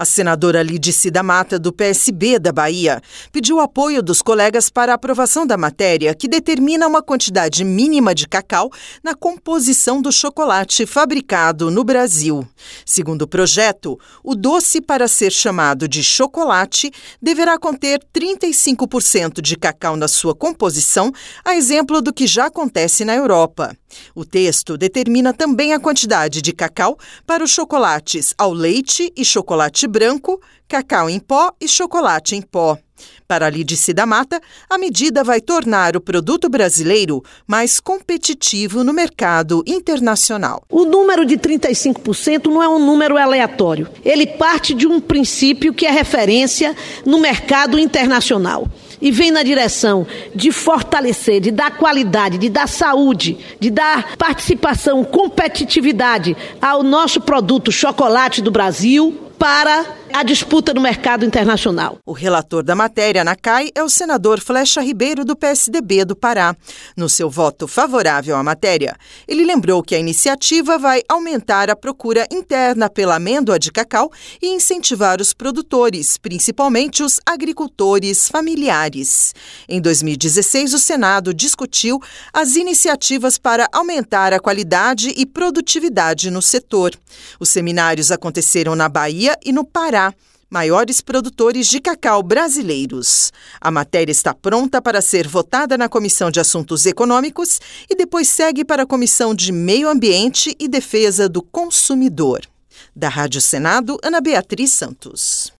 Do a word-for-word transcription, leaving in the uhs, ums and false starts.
A senadora Lídice da Mata, do P S B da Bahia, pediu apoio dos colegas para a aprovação da matéria que determina uma quantidade mínima de cacau na composição do chocolate fabricado no Brasil. Segundo o projeto, o doce, para ser chamado de chocolate, deverá conter trinta e cinco por cento de cacau na sua composição, a exemplo do que já acontece na Europa. O texto determina também a quantidade de cacau para os chocolates ao leite e chocolate branco, cacau em pó e chocolate em pó. Para Lídice da Mata, a medida vai tornar o produto brasileiro mais competitivo no mercado internacional. O número de trinta e cinco por cento não é um número aleatório. Ele parte de um princípio que é referência no mercado internacional e vem na direção de fortalecer, de dar qualidade, de dar saúde, de dar participação, competitividade ao nosso produto chocolate do Brasil para a disputa no mercado internacional. O relator da matéria na C A I é o senador Flecha Ribeiro, do P S D B do Pará. No seu voto favorável à matéria, ele lembrou que a iniciativa vai aumentar a procura interna pela amêndoa de cacau e incentivar os produtores, principalmente os agricultores familiares. Em dois mil e dezesseis, o Senado discutiu as iniciativas para aumentar a qualidade e produtividade no setor. Os seminários aconteceram na Bahia e no Pará, maiores produtores de cacau brasileiros. A matéria está pronta para ser votada na Comissão de Assuntos Econômicos e depois segue para a Comissão de Meio Ambiente e Defesa do Consumidor. Da Rádio Senado, Ana Beatriz Santos.